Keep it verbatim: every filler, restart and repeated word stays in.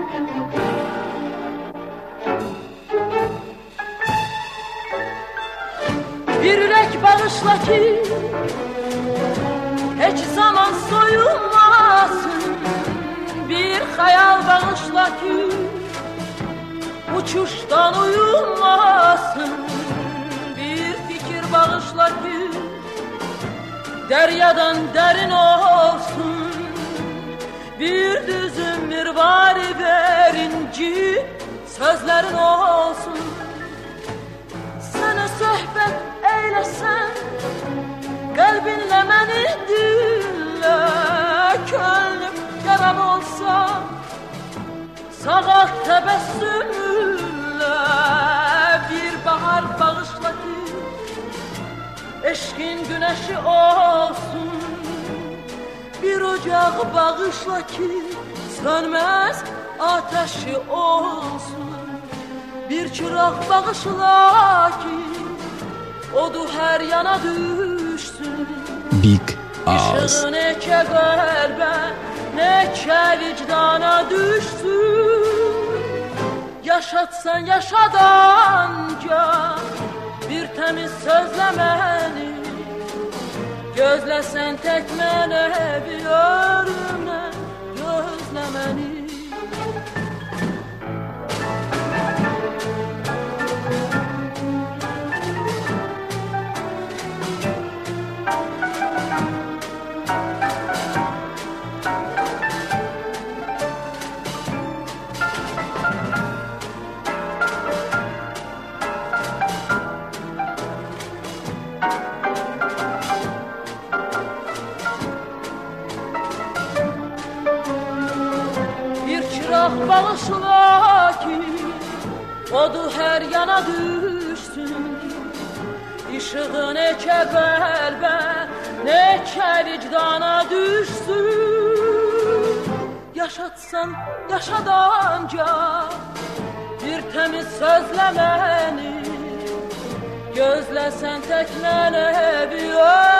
Bir yürek bağışla ki hiç zaman soyulmasın. Bir hayal bağışla ki uçuştan uyulmasın. Bir fikir bağışla ki deryadan derin olsun. Bir düzüm mirvari verinci sözlerin olsun. Sana sohbet eylesen, kalbinle beni dinle. Gönlüm yaram olsa, sağalt tebessümle. Bir bahar bağışla ki eşkin güneşi olsun. Bir ocak bağışla ki sönmez ateşi olsun. Bir çırak bağışla ki odu her yana düşsün. Big Ağız. İşığı ne ke kalbe ne ke vicdana düşsün. Yaşatsan yaşadanca bir temiz sözle beni. Gözlesen tek mene bir örümle gözlemeni. Bağışla ki odu her yana düşsün. İşığı ne ke kalbe ne ke vicdana düşsün. Yaşatsan yaşadanca bir temiz sözle beni. Gözlesen tek mene bir